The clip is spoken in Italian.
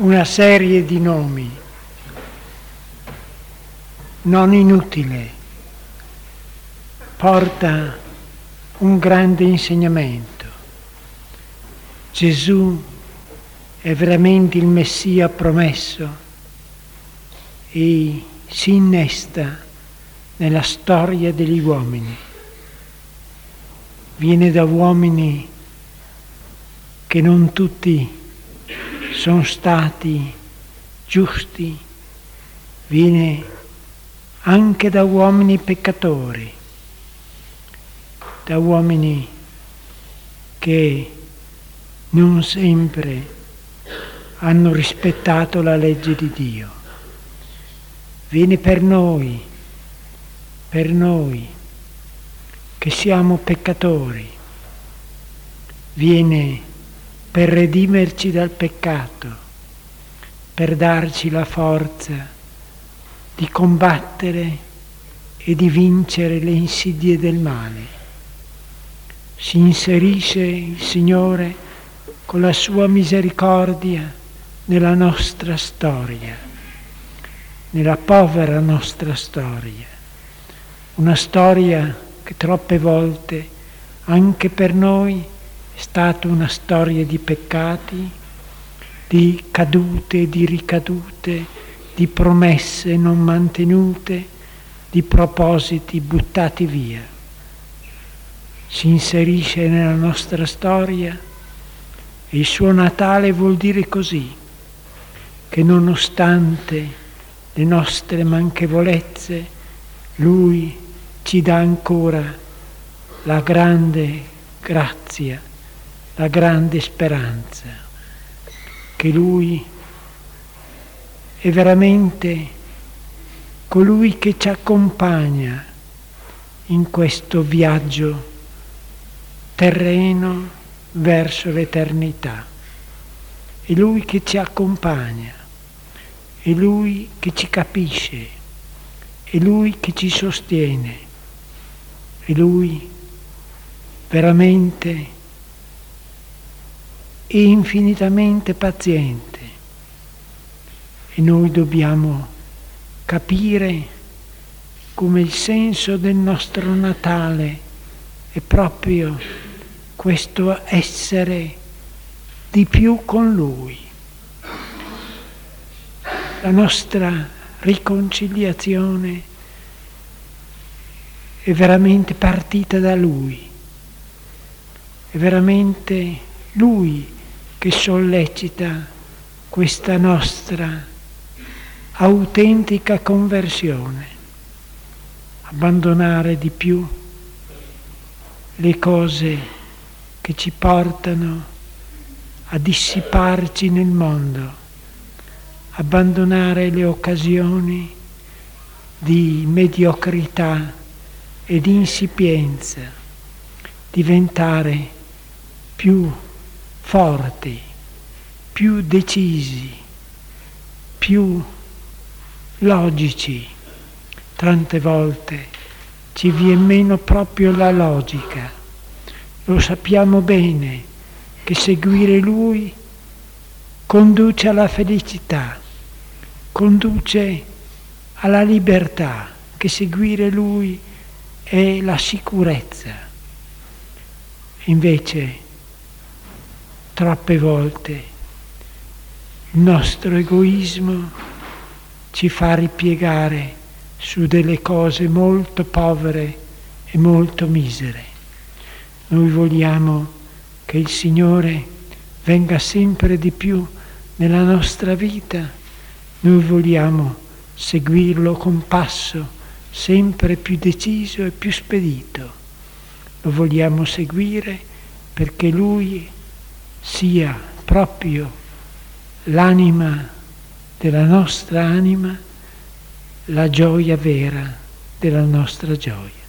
una serie di nomi non inutile, porta un grande insegnamento. Gesù è veramente il Messia promesso e si innesta nella storia degli uomini. Viene da uomini che non tutti sono stati giusti, viene anche da uomini peccatori, da uomini che non sempre hanno rispettato la legge di Dio. Viene per noi che siamo peccatori, viene per redimerci dal peccato, per darci la forza di combattere e di vincere le insidie del male. Si inserisce il Signore con la sua misericordia nella nostra storia, nella povera nostra storia, una storia che troppe volte anche per noi è stata una storia di peccati, di cadute, di ricadute, di promesse non mantenute, di propositi buttati via. Si inserisce nella nostra storia e il suo Natale vuol dire così, che nonostante le nostre manchevolezze, Lui ci dà ancora la grande grazia, la grande speranza, che Lui è veramente colui che ci accompagna in questo viaggio terreno verso l'eternità. È Lui che ci accompagna, è Lui che ci capisce, è Lui che ci sostiene, è Lui veramente e infinitamente paziente. E noi dobbiamo capire come il senso del nostro Natale è proprio questo essere di più con Lui. La nostra riconciliazione è veramente partita da Lui, è veramente Lui che sollecita questa nostra autentica conversione, abbandonare di più le cose che ci portano a dissiparci nel mondo, abbandonare le occasioni di mediocrità e di insipienza, diventare più forti, più decisi, più logici. Tante volte ci viene meno proprio la logica. Lo sappiamo bene che seguire Lui conduce alla felicità, conduce alla libertà, che seguire Lui è la sicurezza. Invece, troppe volte il nostro egoismo ci fa ripiegare su delle cose molto povere e molto misere. Noi vogliamo che il Signore venga sempre di più nella nostra vita, noi vogliamo seguirlo con passo sempre più deciso e più spedito. Lo vogliamo seguire perché Lui sia proprio l'anima della nostra anima, la gioia vera della nostra gioia.